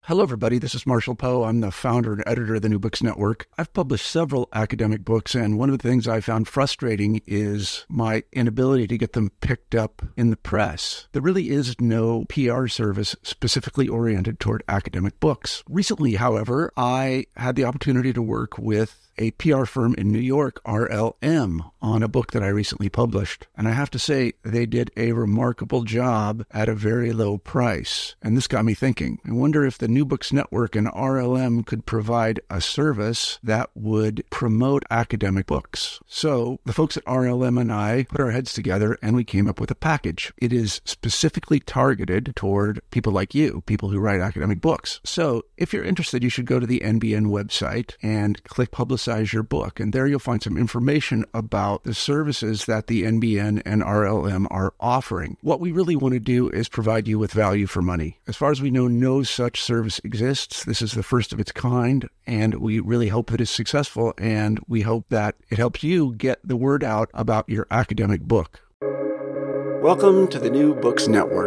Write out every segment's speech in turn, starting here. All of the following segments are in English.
Hello, everybody. This is Marshall Poe. I'm the founder and editor of the New Books Network. I've published several academic books, and one of the things I found frustrating is my inability to get them picked up in the press. There really is no PR service specifically oriented toward academic books. Recently, however, I had the opportunity to work with a PR firm in New York, RLM, on a book that I recently published. And I have to say, they did a remarkable job at a very low price. And this got me thinking. I wonder if the New Books Network and RLM could provide a service that would promote academic books. So the folks at RLM and I put our heads together and we came up with a package. It is specifically targeted toward people like you, people who write academic books. So if you're interested, you should go to the NBN website and click Publicize Your Book. And there you'll find some information about the services that the NBN and RLM are offering. What we really want to do is provide you with value for money. As far as we know, no such service exists. This is the first of its kind, and we really hope that it's successful, and we hope that it helps you get the word out about your academic book. Welcome to the New Books Network.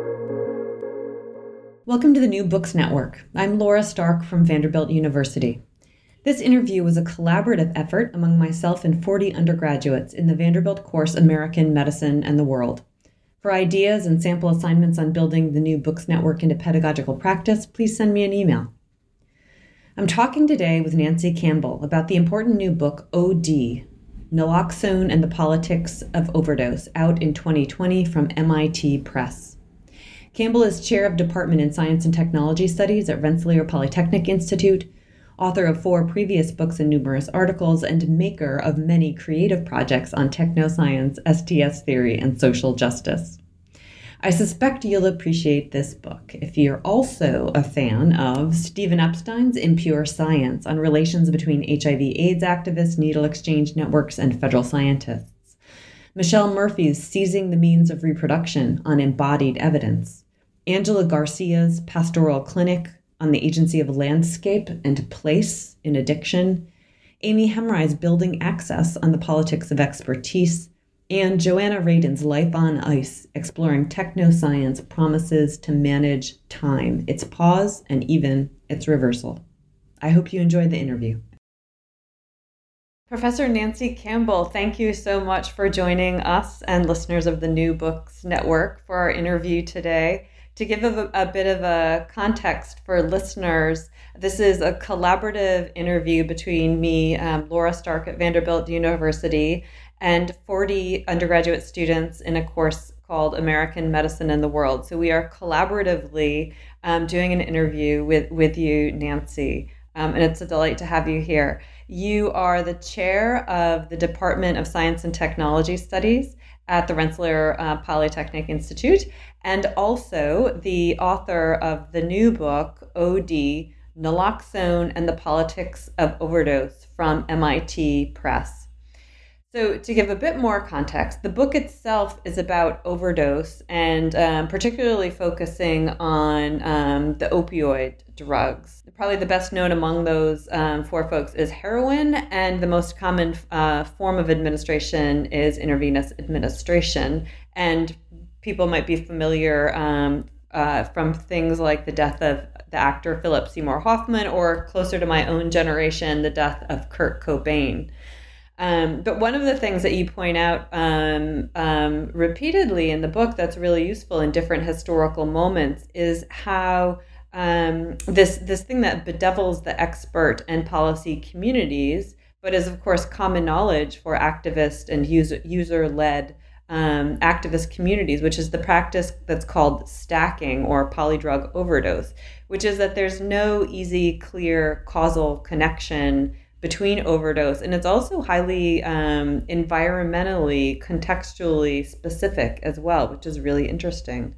Welcome to the New Books Network. I'm Laura Stark from Vanderbilt University. This interview was a collaborative effort among myself and 40 undergraduates in the Vanderbilt course American Medicine and the World. For ideas and sample assignments on building the New Books Network into pedagogical practice, please send me an email. I'm talking today with Nancy Campbell about the important new book, OD, Naloxone and the Politics of Overdose, out in 2020 from MIT Press. Campbell is chair of Department in Science and Technology Studies at Rensselaer Polytechnic Institute, author of 4 previous books and numerous articles, and maker of many creative projects on technoscience, STS theory, and social justice. I suspect you'll appreciate this book if you're also a fan of Stephen Epstein's Impure Science on relations between HIV/AIDS activists, needle exchange networks, and federal scientists, Michelle Murphy's Seizing the Means of Reproduction on embodied evidence, Angela Garcia's Pastoral Clinic on the agency of landscape and place in addiction, Amy Hemrye's Building Access on the Politics of Expertise, and Joanna Radin's Life on Ice, exploring technoscience promises to manage time, its pause, and even its reversal. I hope you enjoyed the interview. Professor Nancy Campbell, thank you so much for joining us and listeners of the New Books Network for our interview today. To give a bit of a context for listeners, this is a collaborative interview between me, Laura Stark at Vanderbilt University, and 40 undergraduate students in a course called American Medicine and the World. So we are collaboratively doing an interview with you, Nancy, and it's a delight to have you here. You are the chair of the Department of Science and Technology Studies at the Rensselaer Polytechnic Institute, and also the author of the new book, OD, Naloxone and the Politics of Overdose from MIT Press. So to give a bit more context, the book itself is about overdose and particularly focusing on the opioid drugs. Probably the best known among those 4 folks is heroin, and the most common form of administration is intravenous administration. And people might be familiar from things like the death of the actor Philip Seymour Hoffman, or closer to my own generation, the death of Kurt Cobain. But one of the things that you point out repeatedly in the book that's really useful in different historical moments is how this thing that bedevils the expert and policy communities, but is of course common knowledge for activist and user-led activist communities, which is the practice that's called stacking or polydrug overdose, which is that there's no easy, clear causal connection between overdose. And it's also highly environmentally, contextually specific as well, which is really interesting.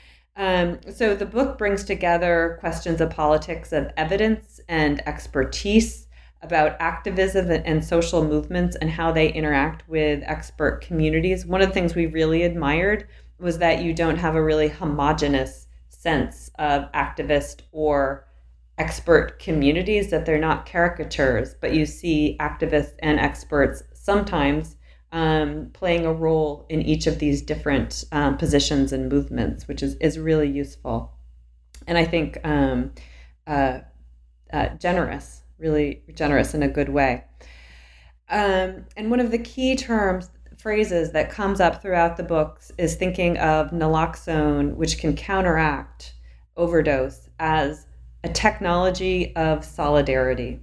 So the book brings together questions of politics of evidence and expertise about activism and social movements and how they interact with expert communities. One of the things we really admired was that you don't have a really homogenous sense of activist or expert communities, that they're not caricatures, but you see activists and experts sometimes playing a role in each of these different positions and movements, which is really useful. And I think generous, really generous in a good way. And one of the key phrases that comes up throughout the books is thinking of naloxone, which can counteract overdose, as a technology of solidarity.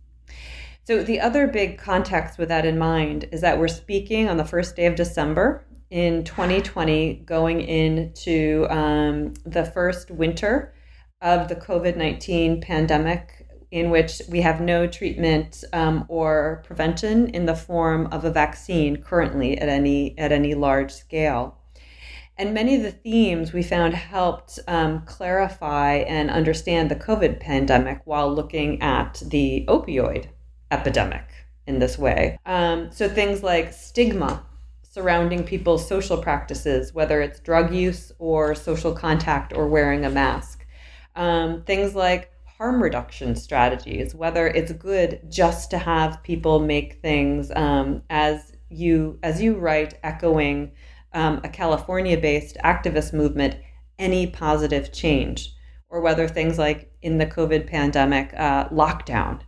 So the other big context with that in mind is that we're speaking on the first day of December in 2020, going into the first winter of the COVID-19 pandemic, in which we have no treatment or prevention in the form of a vaccine currently at any large scale. And many of the themes we found helped clarify and understand the COVID pandemic while looking at the opioid epidemic in this way. So things like stigma surrounding people's social practices, whether it's drug use or social contact or wearing a mask. Things like harm reduction strategies, whether it's good just to have people make things, as you write, echoing a California-based activist movement, any positive change, or whether things like in the COVID pandemic, lockdown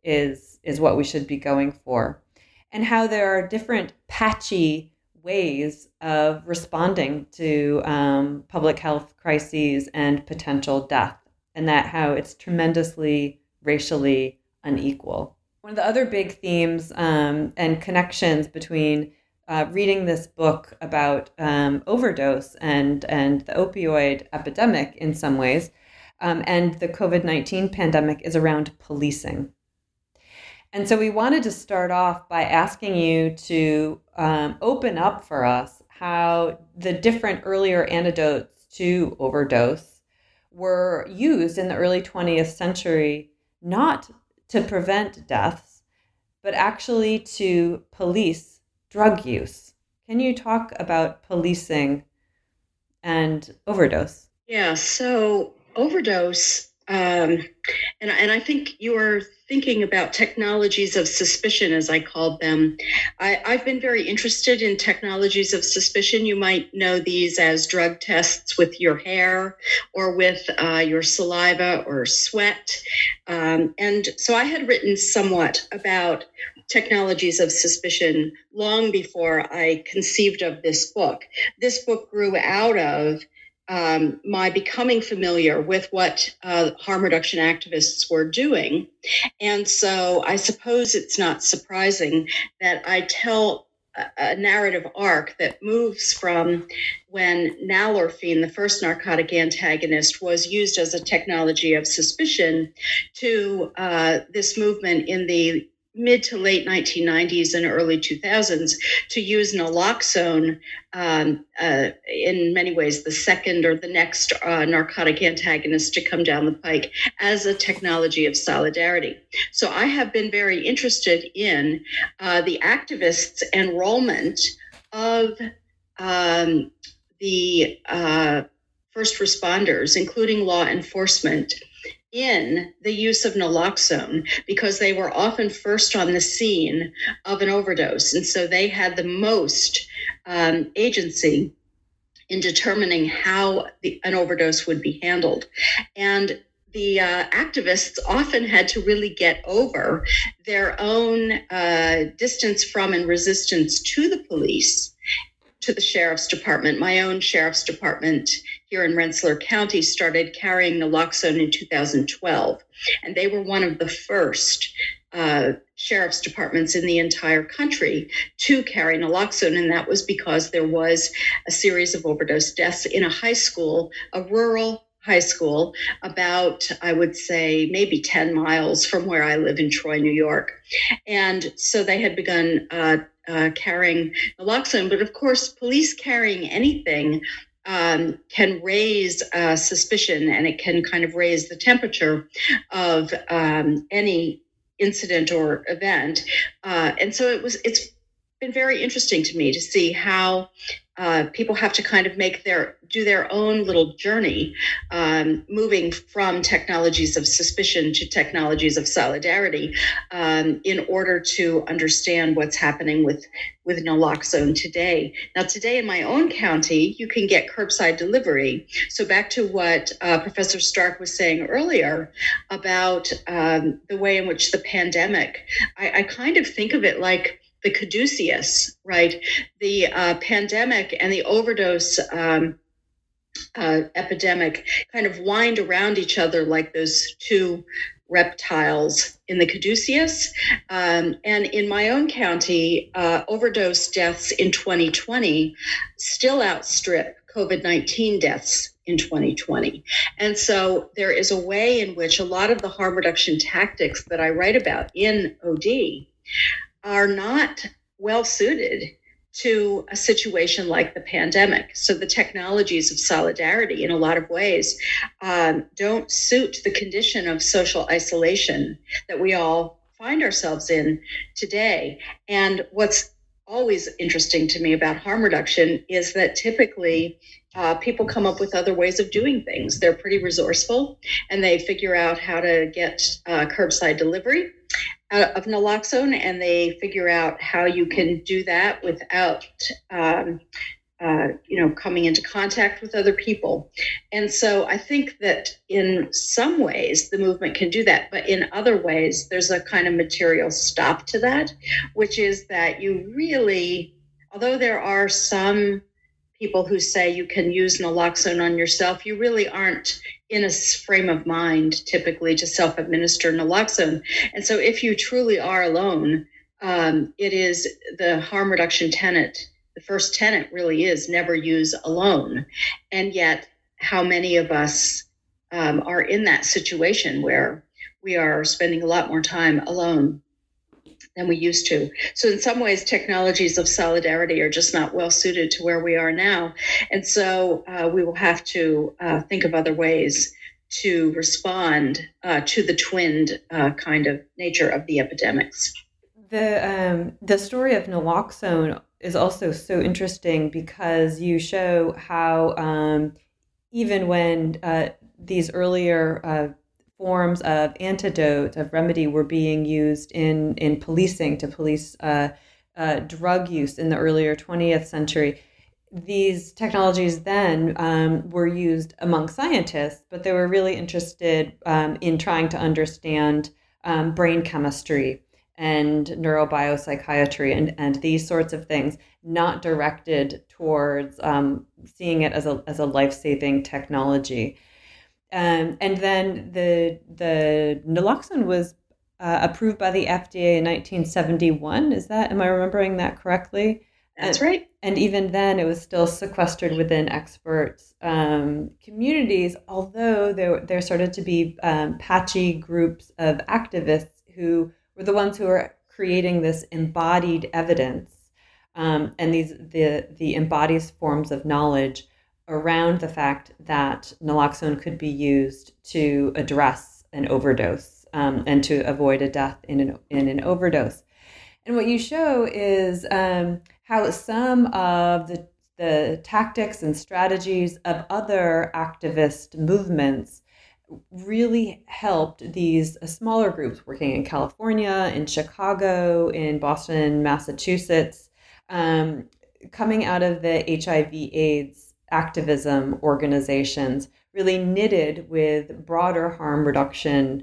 is what we should be going for, and how there are different patchy ways of responding to public health crises and potential death, and that how it's tremendously racially unequal. One of the other big themes and connections between reading this book about overdose and the opioid epidemic in some ways, and the COVID-19 pandemic is around policing. And so we wanted to start off by asking you to open up for us how the different earlier antidotes to overdose were used in the early 20th century, not to prevent deaths, but actually to police drug use. Can you talk about policing and overdose? Yeah, so overdose, and I think you are thinking about technologies of suspicion, as I called them. I've been very interested in technologies of suspicion. You might know these as drug tests with your hair or with your saliva or sweat. And so I had written somewhat about technologies of suspicion long before I conceived of this book. This book grew out of my becoming familiar with what harm reduction activists were doing. And so I suppose it's not surprising that I tell a narrative arc that moves from when nalorphine, the first narcotic antagonist, was used as a technology of suspicion, to this movement in the mid to late 1990s and early 2000s to use naloxone, in many ways the second or the next narcotic antagonist to come down the pike, as a technology of solidarity. So I have been very interested in the activists' enrollment of the first responders, including law enforcement, in the use of naloxone, because they were often first on the scene of an overdose. And so they had the most agency in determining how an overdose would be handled. And the activists often had to really get over their own distance from and resistance to the police, to the sheriff's department. My own sheriff's department here in Rensselaer County started carrying naloxone in 2012. And they were one of the first sheriff's departments in the entire country to carry naloxone. And that was because there was a series of overdose deaths in a high school, a rural high school, about, I would say, maybe 10 miles from where I live in Troy, New York. And so they had begun carrying naloxone. But of course, police carrying anything can raise suspicion, and it can kind of raise the temperature of any incident or event. And so it's been very interesting to me to see how people have to kind of do their own little journey, moving from technologies of suspicion to technologies of solidarity, in order to understand what's happening with naloxone today. Now, today in my own county, you can get curbside delivery. So back to what Professor Stark was saying earlier about the way in which the pandemic, I kind of think of it like the caduceus, right? The pandemic and the overdose epidemic kind of wind around each other like those two reptiles in the caduceus. And in my own county, overdose deaths in 2020 still outstrip COVID-19 deaths in 2020. And so there is a way in which a lot of the harm reduction tactics that I write about in OD are not well suited to a situation like the pandemic. So the technologies of solidarity in a lot of ways don't suit the condition of social isolation that we all find ourselves in today. And what's always interesting to me about harm reduction is that typically people come up with other ways of doing things. They're pretty resourceful, and they figure out how to get curbside delivery of naloxone, and they figure out how you can do that without coming into contact with other people. And so I think that in some ways the movement can do that, but in other ways there's a kind of material stop to that, which is that you really, although there are some people who say you can use naloxone on yourself, you really aren't in a frame of mind typically to self-administer naloxone. And so if you truly are alone, it is the harm reduction tenet. The first tenet really is never use alone. And yet how many of us are in that situation where we are spending a lot more time alone than we used to. So in some ways, technologies of solidarity are just not well suited to where we are now. And so we will have to think of other ways to respond to the twinned kind of nature of the epidemics. The story of naloxone is also so interesting because you show how even when these earlier forms of antidote, of remedy, were being used in policing to police drug use in the earlier 20th century. These technologies then were used among scientists, but they were really interested in trying to understand brain chemistry and neurobiopsychiatry and these sorts of things, not directed towards seeing it as a life-saving technology. And then the naloxone was approved by the FDA in 1971. Am I remembering that correctly? That's right. And even then, it was still sequestered within experts' communities, although there started to be patchy groups of activists who were the ones who were creating this embodied evidence and the embodied forms of knowledge around the fact that naloxone could be used to address an overdose and to avoid a death in an overdose. And what you show is how some of the tactics and strategies of other activist movements really helped these smaller groups working in California, in Chicago, in Boston, Massachusetts, coming out of the HIV/AIDS activism organizations, really knitted with broader harm reduction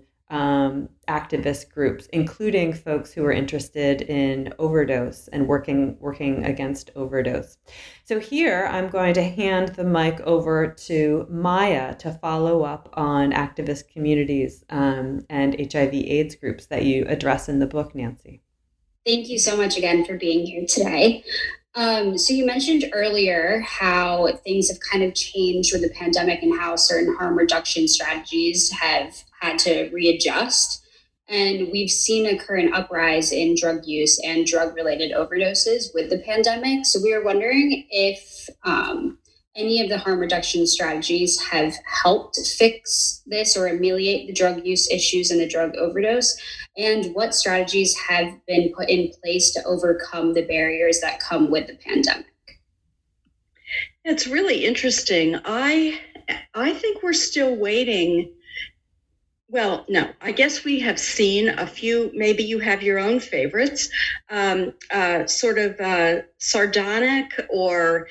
activist groups, including folks who were interested in overdose and working against overdose. So here I'm going to hand the mic over to Maya to follow up on activist communities and HIV/AIDS groups that you address in the book, Nancy. Thank you so much again for being here today. So you mentioned earlier how things have kind of changed with the pandemic and how certain harm reduction strategies have had to readjust. And we've seen a current uprise in drug use and drug-related overdoses with the pandemic. So we were wondering if any of the harm reduction strategies have helped fix this or ameliorate the drug use issues and the drug overdose? And what strategies have been put in place to overcome the barriers that come with the pandemic? It's really interesting. I think we're still waiting. Well, no, I guess we have seen a few. Maybe you have your own favorites, sort of sardonic or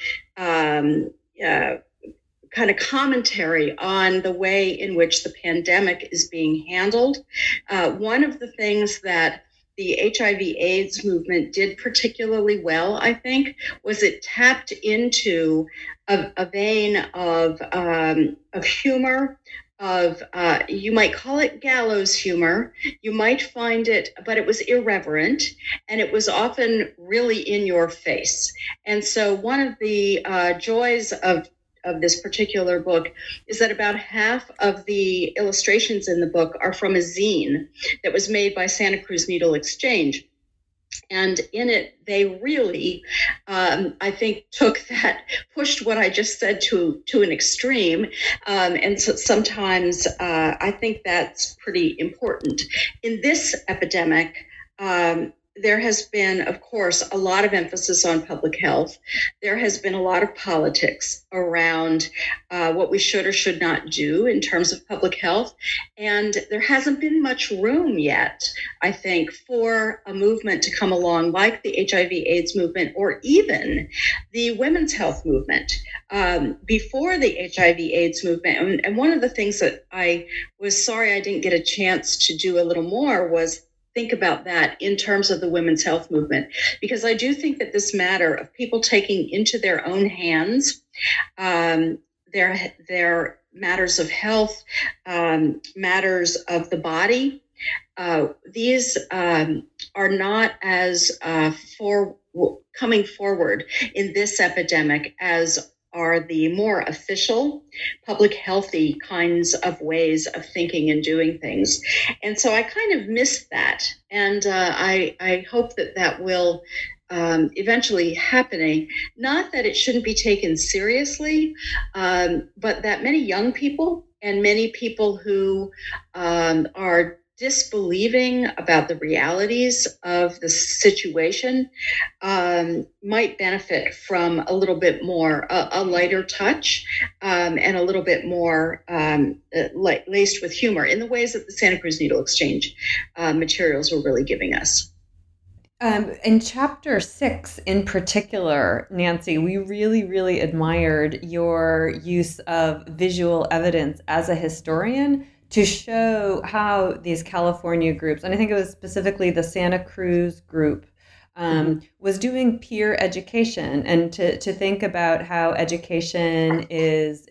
kind of commentary on the way in which the pandemic is being handled. One of the things that the HIV/AIDS movement did particularly well, I think, was it tapped into a vein of humor, of you might call it gallows humor, you might find it, but it was irreverent, and it was often really in your face. And so one of the joys of this particular book is that about half of the illustrations in the book are from a zine that was made by Santa Cruz Needle Exchange. And in it, they really, I think, pushed what I just said to an extreme. And so sometimes I think that's pretty important. In this epidemic, there has been, of course, a lot of emphasis on public health. There has been a lot of politics around what we should or should not do in terms of public health. And there hasn't been much room yet, I think, for a movement to come along like the HIV/AIDS movement or even the women's health movement. Before the HIV/AIDS movement, and one of the things that I was sorry I didn't get a chance to do a little more was think about that in terms of the women's health movement, because I do think that this matter of people taking into their own hands their matters of health, matters of the body, these are not as coming forward in this epidemic as are the more official, public healthy kinds of ways of thinking and doing things. And so I kind of missed that. And I hope that will eventually happening. Not that it shouldn't be taken seriously, but that many young people and many people who are disbelieving about the realities of the situation might benefit from a little bit more, a lighter touch, and a little bit more laced with humor in the ways that the Santa Cruz Needle Exchange materials were really giving us. In chapter 6 in particular, Nancy, we really, really admired your use of visual evidence as a historian to show how these California groups, and I think it was specifically the Santa Cruz group, was doing peer education, and to think about how education is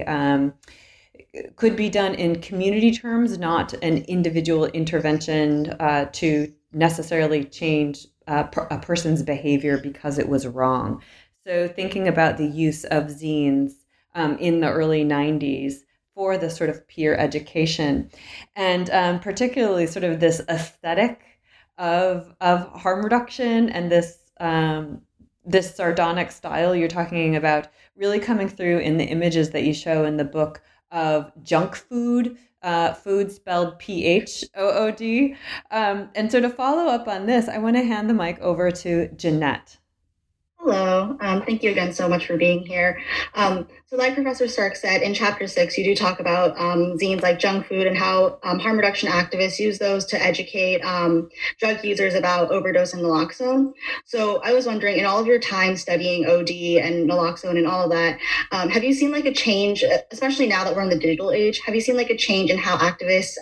could be done in community terms, not an individual intervention to necessarily change a person's behavior because it was wrong. So thinking about the use of zines in the early 90s for the sort of peer education, and particularly sort of this aesthetic of harm reduction and this sardonic style you're talking about really coming through in the images that you show in the book of junk food, food spelled PHOOD. And so to follow up on this, I want to hand the mic over to Jeanette. Hello. Thank you again so much for being here. So like Professor Stark said, in chapter 6, you do talk about zines like junk food and how harm reduction activists use those to educate drug users about overdose and naloxone. So I was wondering, in all of your time studying OD and naloxone and all of that, have you seen like a change, especially now that we're in the digital age, have you seen like a change in how activists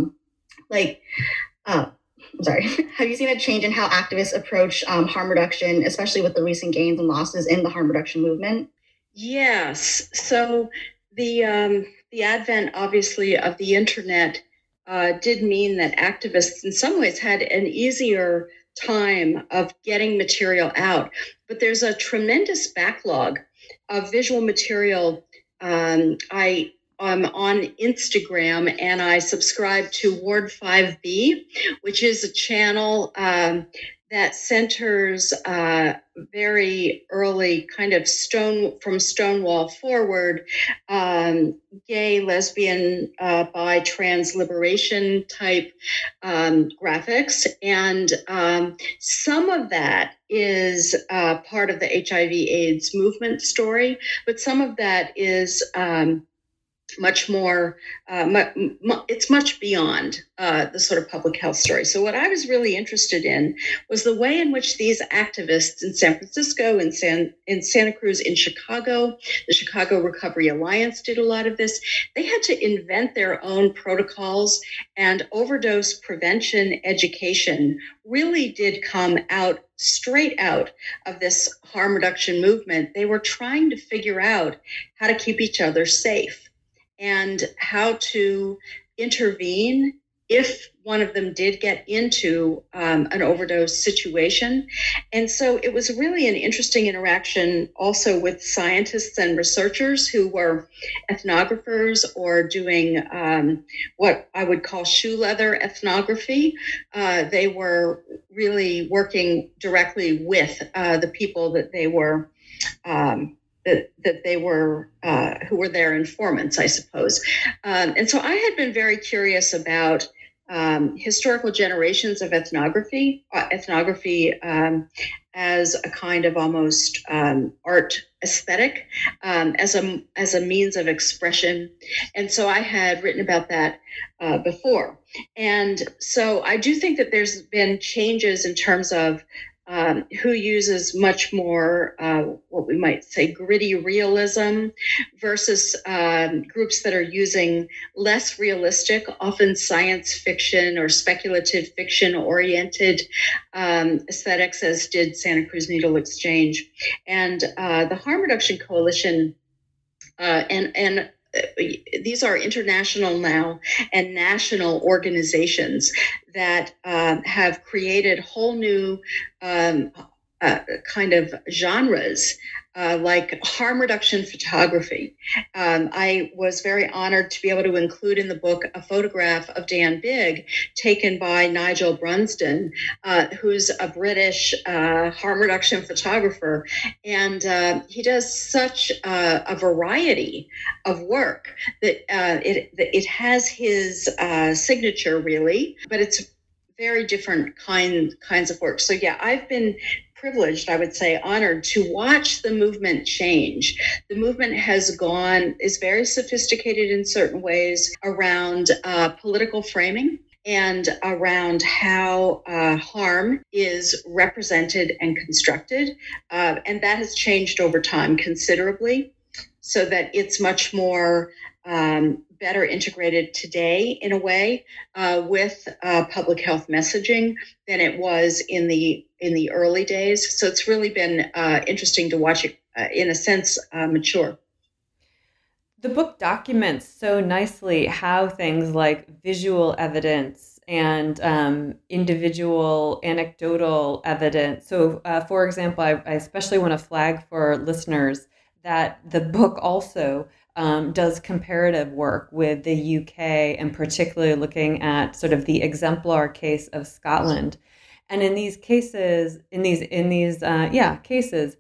have you seen a change in how activists approach harm reduction, especially with the recent gains and losses in the harm reduction movement? Yes. So the advent, obviously, of the internet did mean that activists in some ways had an easier time of getting material out. But there's a tremendous backlog of visual material. I'm on Instagram, and I subscribe to Ward 5B, which is a channel that centers very early kind of from Stonewall forward, gay, lesbian, bi, trans liberation type graphics. And some of that is part of the HIV/AIDS movement story, but some of that is much more, it's much beyond the sort of public health story. So what I was really interested in was the way in which these activists in San Francisco, in Santa Cruz, in Chicago, the Chicago Recovery Alliance did a lot of this. They had to invent their own protocols, and overdose prevention education really did come out straight out of this harm reduction movement. They were trying to figure out how to keep each other safe and how to intervene if one of them did get into an overdose situation. And so it was really an interesting interaction also with scientists and researchers who were ethnographers or doing what I would call shoe leather ethnography. They were really working directly with the people that they were who were their informants, I suppose. And so I had been very curious about historical generations of ethnography as a kind of almost art aesthetic, as a means of expression. And so I had written about that before. And so I do think that there's been changes in terms of who uses much more what we might say gritty realism versus groups that are using less realistic, often science fiction or speculative fiction oriented aesthetics, as did Santa Cruz Needle Exchange. And the Harm Reduction Coalition and these are international now and national organizations that have created whole new kind of genres like harm reduction photography. I was very honored to be able to include in the book a photograph of Dan Bigg taken by Nigel Brunsden, who's a British harm reduction photographer. And he does such a variety of work that it has his signature, really, but it's very different kinds of work. So yeah, I've been privileged, I would say, honored to watch the movement change. The movement is very sophisticated in certain ways around political framing and around how harm is represented and constructed. And that has changed over time considerably, so that it's much more better integrated today in a way with public health messaging than it was in the early days. So it's really been interesting to watch it, in a sense, mature. The book documents so nicely how things like visual evidence and individual anecdotal evidence. So, for example, I especially want to flag for listeners that the book also does comparative work with the UK, and particularly looking at sort of the exemplar case of Scotland. And in these cases, cases,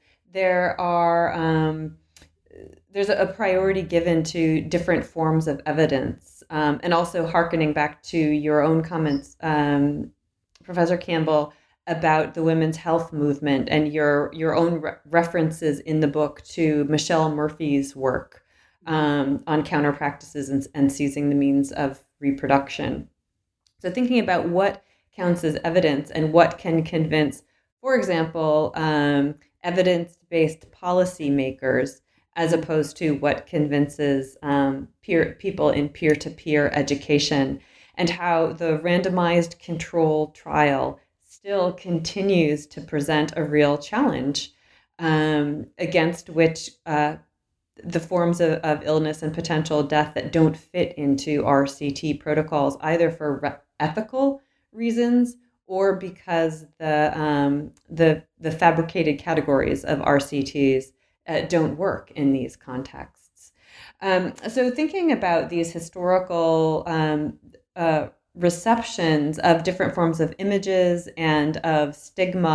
there's a priority given to different forms of evidence, and also hearkening back to your own comments, Professor Campbell, about the women's health movement and your own references in the book to Michelle Murphy's work on counter practices and seizing the means of reproduction. So thinking about what counts as evidence and what can convince, for example, evidence-based policymakers, as opposed to what convinces people in peer-to-peer education, and how the randomized control trial still continues to present a real challenge against which the forms of illness and potential death that don't fit into RCT protocols, either for ethical reasons or because the fabricated categories of RCTs don't work in these contexts. So thinking about these historical receptions of different forms of images and of stigma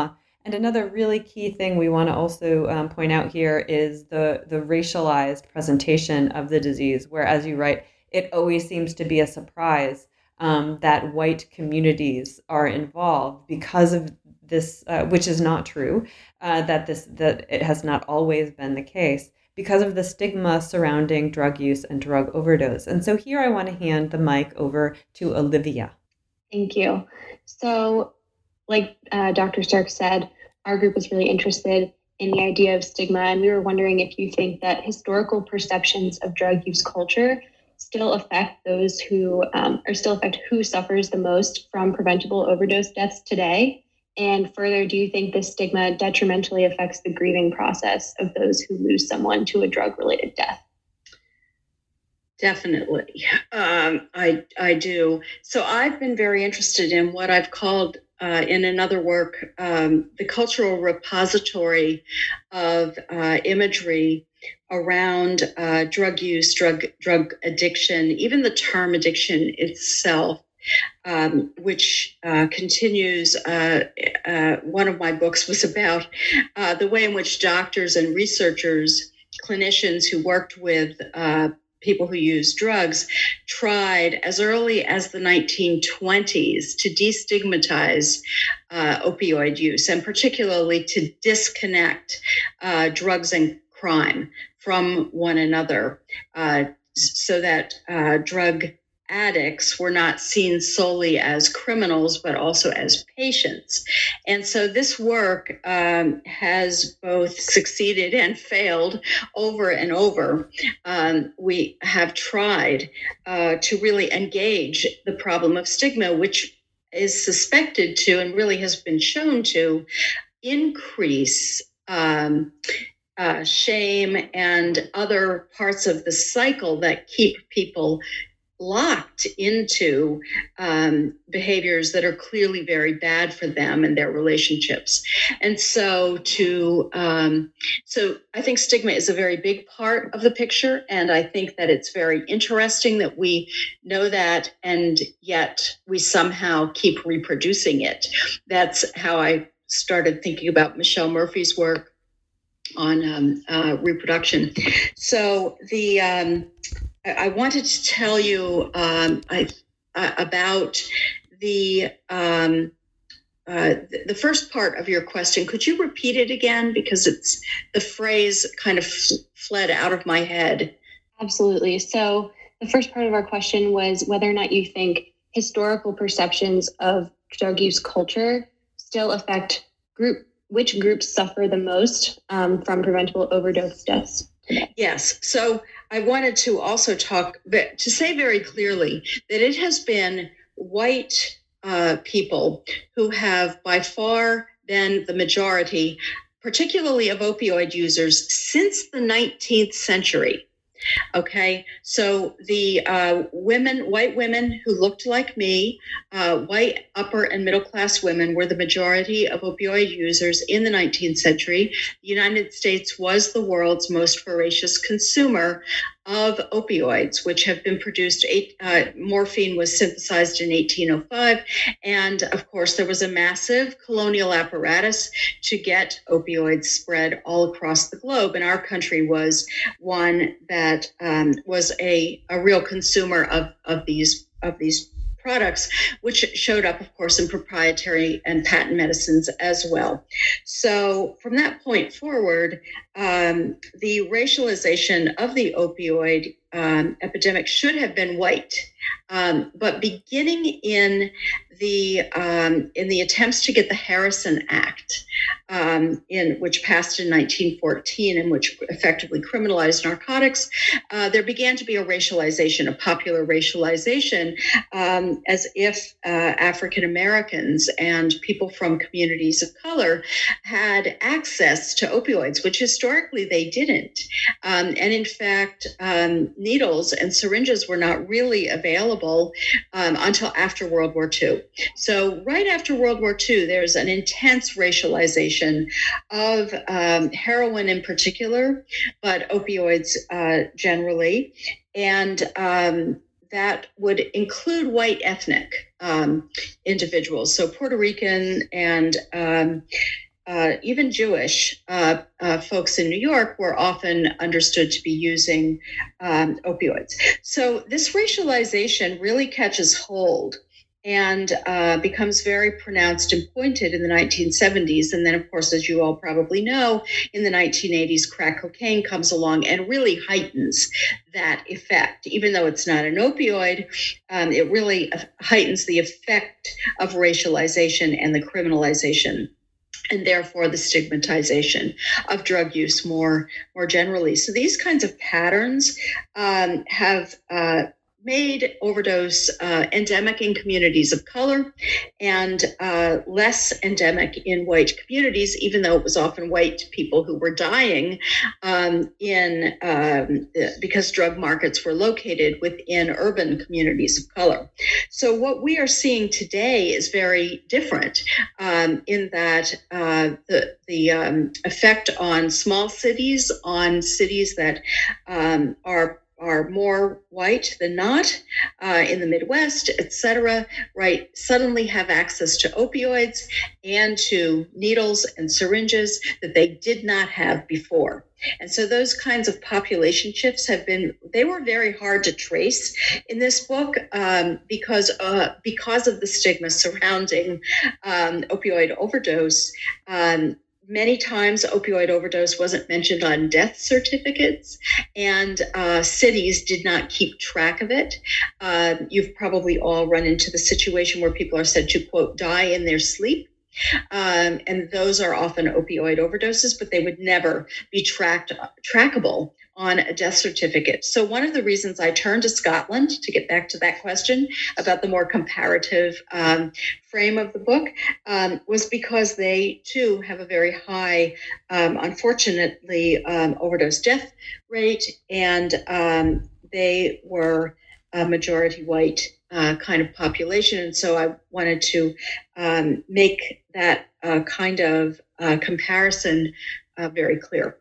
And another really key thing we want to also point out here is the racialized presentation of the disease, where, as you write, it always seems to be a surprise that white communities are involved because of this, which is not true, that it has not always been the case because of the stigma surrounding drug use and drug overdose. And so here I want to hand the mic over to Olivia. Thank you. So, like Dr. Stark said, our group was really interested in the idea of stigma, and we were wondering if you think that historical perceptions of drug use culture still affect those who, who suffers the most from preventable overdose deaths today. And further, do you think this stigma detrimentally affects the grieving process of those who lose someone to a drug-related death? Definitely. I do. So I've been very interested in what I've called in another work, the cultural repository of imagery around drug use, drug addiction, even the term addiction itself. Which continues. One of my books was about the way in which doctors and researchers, clinicians who worked with people who use drugs, tried as early as the 1920s to destigmatize opioid use, and particularly to disconnect drugs and crime from one another, so that drug addicts were not seen solely as criminals, but also as patients. And so this work has both succeeded and failed over and over. We have tried to really engage the problem of stigma, which is suspected to, and really has been shown to, increase shame and other parts of the cycle that keep people locked into behaviors that are clearly very bad for them and their relationships. And so so I think stigma is a very big part of the picture. And I think that it's very interesting that we know that, and yet we somehow keep reproducing it. That's how I started thinking about Michelle Murphy's work on reproduction. So I wanted to tell you about the first part of your question. Could you repeat it again? Because the phrase kind of fled out of my head. Absolutely. So the first part of our question was whether or not you think historical perceptions of drug use culture still affect which groups suffer the most from preventable overdose deaths today. Yes. So I wanted to also to say very clearly that it has been white people who have by far been the majority, particularly of opioid users, since the 19th century. Okay, so the white women who looked like me, white upper and middle class women, were the majority of opioid users in the 19th century. The United States was the world's most voracious consumer of opioids, which have been produced. Morphine was synthesized in 1805. And of course, there was a massive colonial apparatus to get opioids spread all across the globe. And our country was one that was a real consumer of these products, which showed up, of course, in proprietary and patent medicines as well. So from that point forward, the racialization of the opioid epidemic should have been white. But beginning in the attempts to get the Harrison Act, which passed in 1914 and which effectively criminalized narcotics, there began to be a racialization, a popular racialization, as if African Americans and people from communities of color had access to opioids, which historically they didn't. And in fact, needles and syringes were not really available until after World War II. So right after World War II, there's an intense racialization of heroin in particular, but opioids generally. And that would include white ethnic individuals, so Puerto Rican and even Jewish folks in New York were often understood to be using opioids. So this racialization really catches hold and becomes very pronounced and pointed in the 1970s. And then, of course, as you all probably know, in the 1980s, crack cocaine comes along and really heightens that effect. Even though it's not an opioid, it really heightens the effect of racialization and the criminalization, and therefore the stigmatization of drug use more generally. So these kinds of patterns have made overdose endemic in communities of color and less endemic in white communities, even though it was often white people who were dying because drug markets were located within urban communities of color. So what we are seeing today is very different in that the effect on small cities, on cities that are more white than not, in the Midwest, et cetera, right, suddenly have access to opioids and to needles and syringes that they did not have before. And so those kinds of population shifts they were very hard to trace in this book because of the stigma surrounding opioid overdose. Many times opioid overdose wasn't mentioned on death certificates, and cities did not keep track of it. You've probably all run into the situation where people are said to, quote, die in their sleep. And those are often opioid overdoses, but they would never be trackable on a death certificate. So one of the reasons I turned to Scotland, to get back to that question about the more comparative frame of the book, was because they too have a very high, unfortunately, overdose death rate, and they were a majority white kind of population. And so I wanted to make that kind of comparison very clear.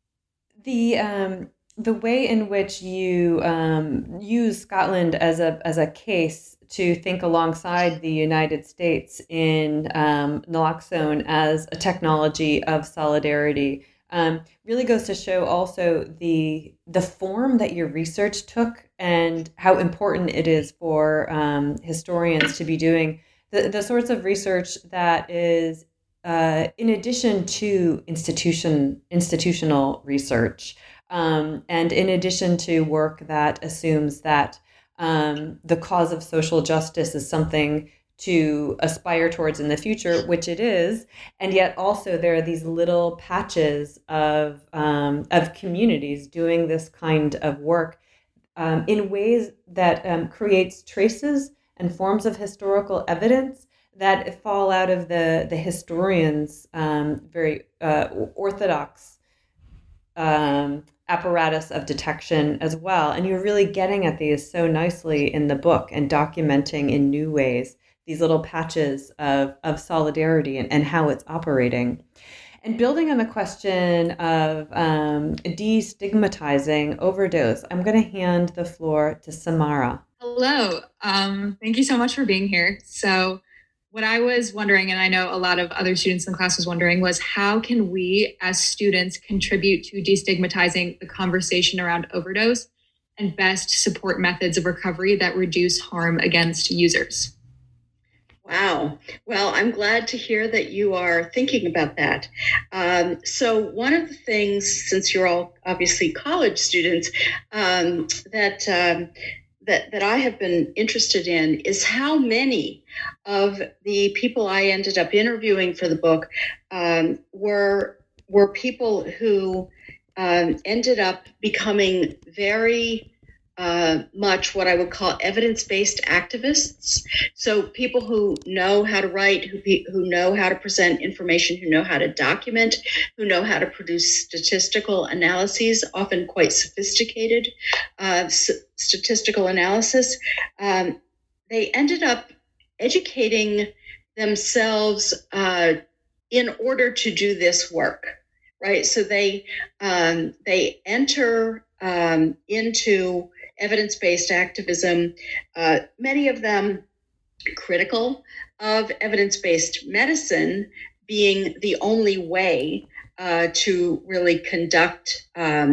The way in which you use Scotland as a case to think alongside the United States in naloxone as a technology of solidarity really goes to show also the form that your research took and how important it is for historians to be doing the sorts of research that is in addition to institutional research, and in addition to work that assumes that the cause of social justice is something to aspire towards in the future, which it is, and yet also there are these little patches of communities doing this kind of work in ways that creates traces and forms of historical evidence that fall out of the historian's very orthodox apparatus of detection as well. And you're really getting at these so nicely in the book and documenting in new ways these little patches of solidarity and how it's operating. And building on the question of destigmatizing overdose, I'm going to hand the floor to Samara. Hello. Thank you so much for being here. So what I was wondering, and I know a lot of other students in the class was wondering, was how can we as students contribute to destigmatizing the conversation around overdose and best support methods of recovery that reduce harm against users? Wow. Well, I'm glad to hear that you are thinking about that. So one of the things, since you're all obviously college students, that I have been interested in is how many of the people I ended up interviewing for the book were people who ended up becoming very much what I would call evidence-based activists. So people who know how to write, who know how to present information, who know how to document, who know how to produce statistical analyses, often quite sophisticated statistical analysis. They ended up educating themselves in order to do this work, right? So they enter into evidence-based activism, many of them critical of evidence-based medicine, being the only way to really conduct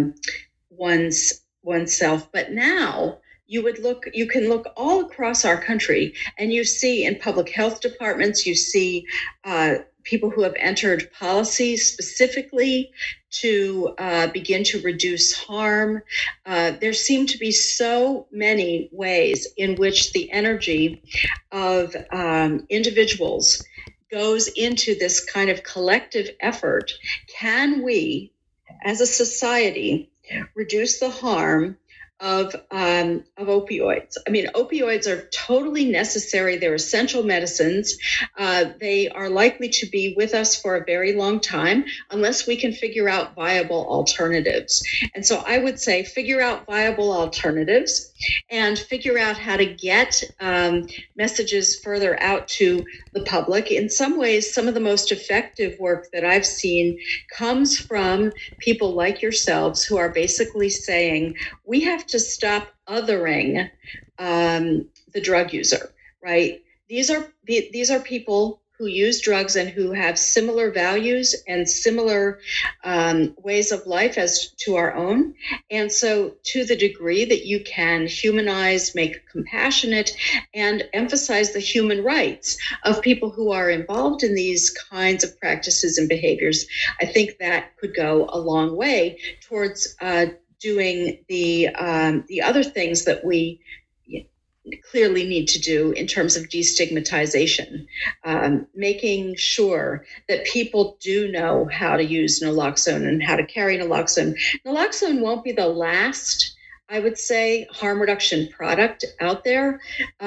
oneself. But now you can look all across our country, and you see in public health departments, you see people who have entered policies specifically to begin to reduce harm. There seem to be so many ways in which the energy of individuals goes into this kind of collective effort. Can we, as a society, reduce the harm of opioids? I mean, opioids are totally necessary. They're essential medicines. They are likely to be with us for a very long time unless we can figure out viable alternatives. And so I would say figure out viable alternatives and figure out how to get messages further out to the public. In some ways, some of the most effective work that I've seen comes from people like yourselves who are basically saying, we have to stop othering the drug user, right? These are people who use drugs and who have similar values and similar ways of life as to our own. And so to the degree that you can humanize, make compassionate, and emphasize the human rights of people who are involved in these kinds of practices and behaviors, I think that could go a long way towards doing the other things that we clearly need to do in terms of destigmatization, making sure that people do know how to use naloxone and how to carry naloxone. Naloxone won't be the last, I would say, harm reduction product out there.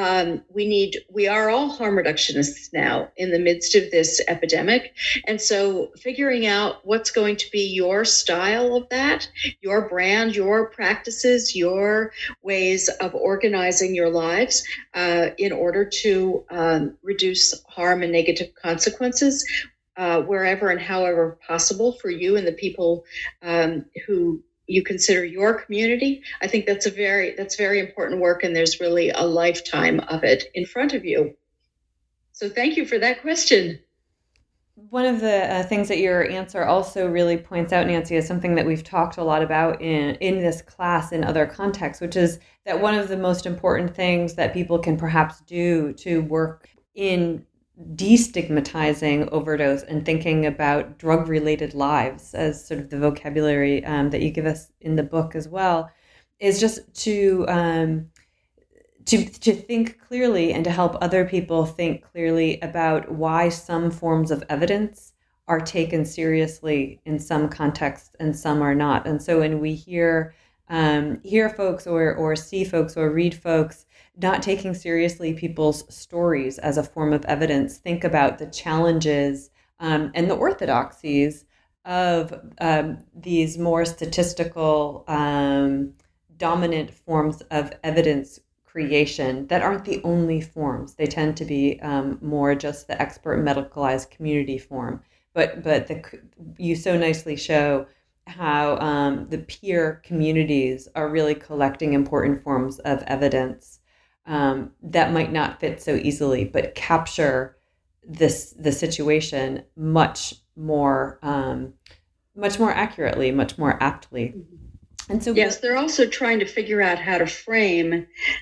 We are all harm reductionists now in the midst of this epidemic. And so figuring out what's going to be your style of that, your brand, your practices, your ways of organizing your lives in order to reduce harm and negative consequences wherever and however possible for you and the people who you consider your community. I think that's very important work, and there's really a lifetime of it in front of you. So thank you for that question. One of the things that your answer also really points out, Nancy, is something that we've talked a lot about in this class in other contexts, which is that one of the most important things that people can perhaps do to work in destigmatizing overdose and thinking about drug-related lives as sort of the vocabulary that you give us in the book as well, is just to think clearly and to help other people think clearly about why some forms of evidence are taken seriously in some contexts and some are not. And so when we hear folks or see folks or read folks not taking seriously people's stories as a form of evidence, think about the challenges and the orthodoxies of these more statistical, dominant forms of evidence creation that aren't the only forms. They tend to be more just the expert medicalized community form. But you so nicely show how the peer communities are really collecting important forms of evidence that might not fit so easily, but capture the situation much more accurately, much more aptly. And so, yes, they're also trying to figure out how to frame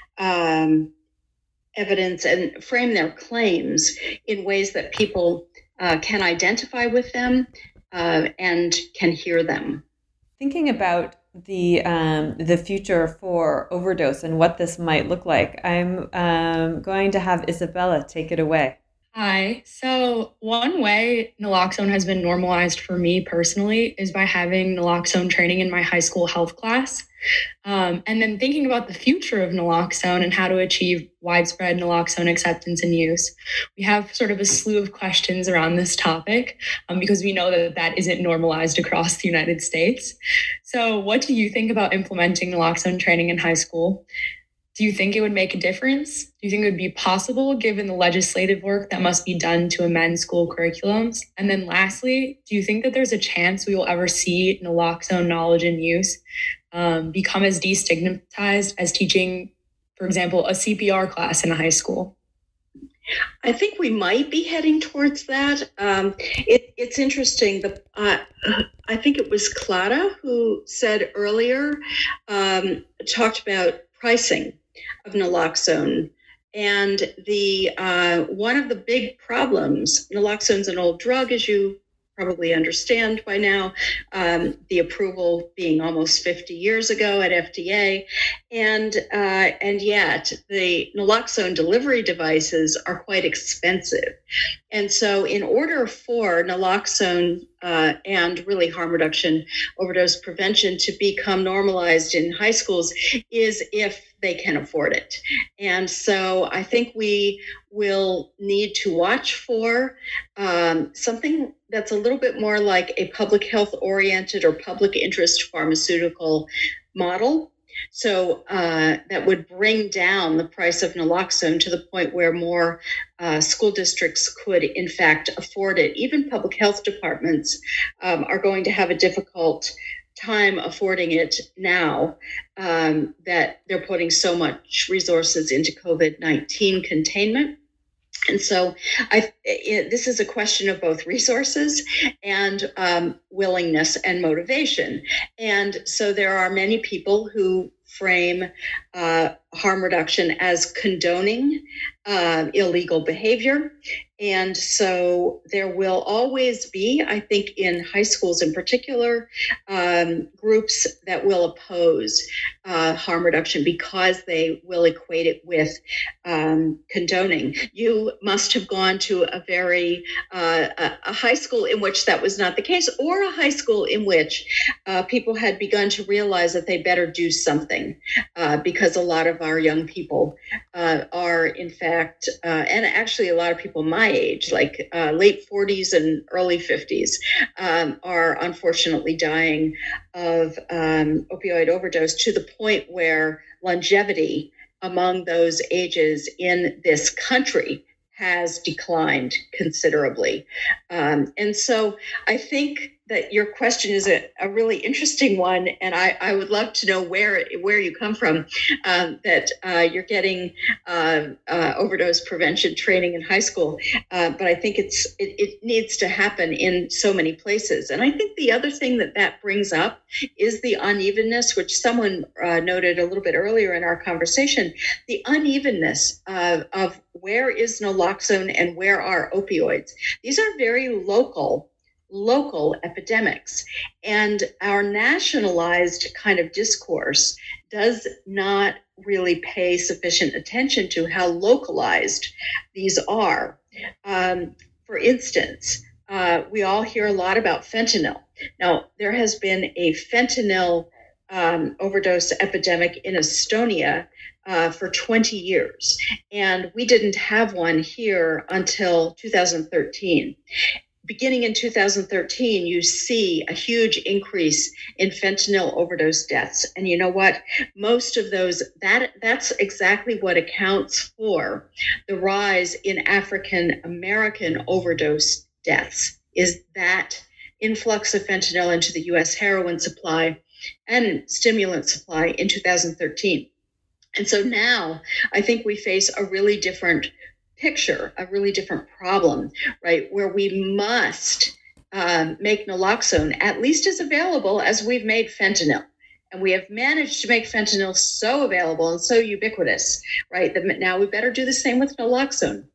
evidence and frame their claims in ways that people can identify with them and can hear them. Thinking about the future for overdose and what this might look like, I'm going to have Isabella take it away. Hi. So one way naloxone has been normalized for me personally is by having naloxone training in my high school health class. And then thinking about the future of naloxone and how to achieve widespread naloxone acceptance and use. We have sort of a slew of questions around this topic because we know that isn't normalized across the United States. So what do you think about implementing naloxone training in high school? Do you think it would make a difference? Do you think it would be possible given the legislative work that must be done to amend school curriculums? And then lastly, do you think that there's a chance we will ever see naloxone knowledge and use become as destigmatized as teaching, for example, a CPR class in a high school? I think we might be heading towards that. It's interesting. I think it was Clara who said earlier, talked about pricing of naloxone. And the one of the big problems, naloxone's an old drug, as you probably understand by now, the approval being almost 50 years ago at FDA, and yet the naloxone delivery devices are quite expensive. And so in order for naloxone and really harm reduction, overdose prevention to become normalized in high schools is if they can afford it. And so I think we will need to watch for something that's a little bit more like a public health oriented or public interest pharmaceutical model. So that would bring down the price of naloxone to the point where more school districts could, in fact, afford it. Even public health departments are going to have a difficult time affording it now that they're putting so much resources into COVID-19 containment. And so this is a question of both resources and willingness and motivation. And so there are many people who frame harm reduction as condoning illegal behavior. And so there will always be, I think, in high schools in particular, groups that will oppose harm reduction because they will equate it with condoning. You must have gone to a very a high school in which that was not the case, or a high school in which people had begun to realize that they better do something because a lot of our young people are, in fact, and actually a lot of people my age, like late 40s and early 50s, are unfortunately dying of opioid overdose to the point where longevity among those ages in this country has declined considerably. And so I think that your question is a really interesting one, and I would love to know where you come from, that you're getting overdose prevention training in high school. But I think it needs to happen in so many places. And I think the other thing that brings up is the unevenness, which someone noted a little bit earlier in our conversation, the unevenness of where is naloxone and where are opioids. These are very local epidemics, and our nationalized kind of discourse does not really pay sufficient attention to how localized these are. For instance, we all hear a lot about fentanyl. Now, there has been a fentanyl overdose epidemic in Estonia for 20 years, and we didn't have one here until 2013. Beginning in 2013, you see a huge increase in fentanyl overdose deaths. And you know what? Most of those, that's exactly what accounts for the rise in African American overdose deaths, is that influx of fentanyl into the U.S. heroin supply and stimulant supply in 2013. And so now I think we face a really different picture, a really different problem, right? Where we must make naloxone at least as available as we've made fentanyl. And we have managed to make fentanyl so available and so ubiquitous, right? That now we better do the same with naloxone.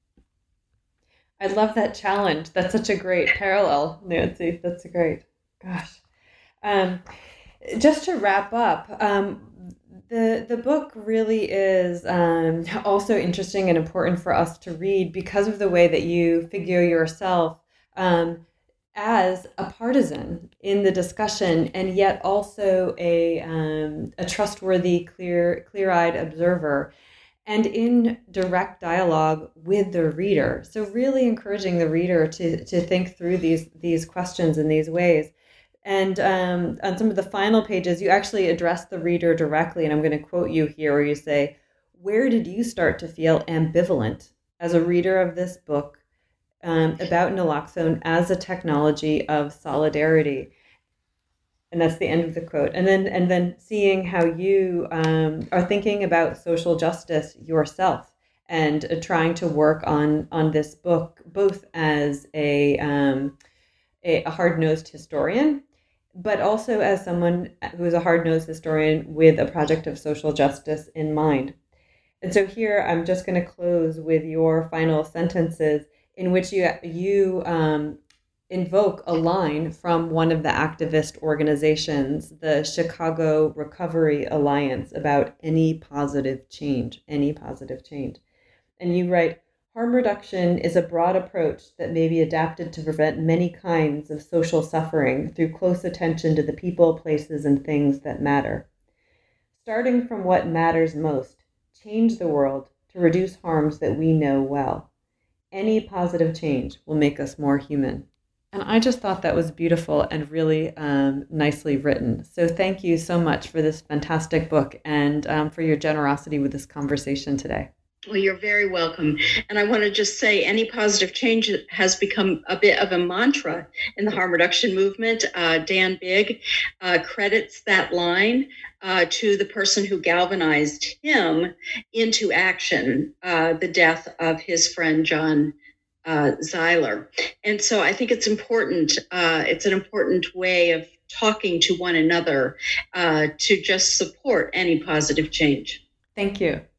I love that challenge. That's such a great parallel, Nancy. That's great. Gosh. Just to wrap up, the book really is also interesting and important for us to read because of the way that you figure yourself as a partisan in the discussion, and yet also a trustworthy, clear-eyed observer, and in direct dialogue with the reader. So really encouraging the reader to think through these questions in these ways. And on some of the final pages, you actually address the reader directly, and I'm going to quote you here, where you say, "Where did you start to feel ambivalent as a reader of this book about naloxone as a technology of solidarity?" And that's the end of the quote. And then seeing how you are thinking about social justice yourself and trying to work on this book, both as a hard-nosed historian, but also as someone who is a hard-nosed historian with a project of social justice in mind. And so here I'm just going to close with your final sentences in which you invoke a line from one of the activist organizations, the Chicago Recovery Alliance, about any positive change. And you write, harm reduction is a broad approach that may be adapted to prevent many kinds of social suffering through close attention to the people, places, and things that matter. Starting from what matters most, change the world to reduce harms that we know well. Any positive change will make us more human. And I just thought that was beautiful and really nicely written. So thank you so much for this fantastic book and for your generosity with this conversation today. Well, you're very welcome. And I want to just say any positive change has become a bit of a mantra in the harm reduction movement. Dan Bigg credits that line to the person who galvanized him into action, the death of his friend, John Zeiler. And so I think it's important. It's an important way of talking to one another to just support any positive change. Thank you.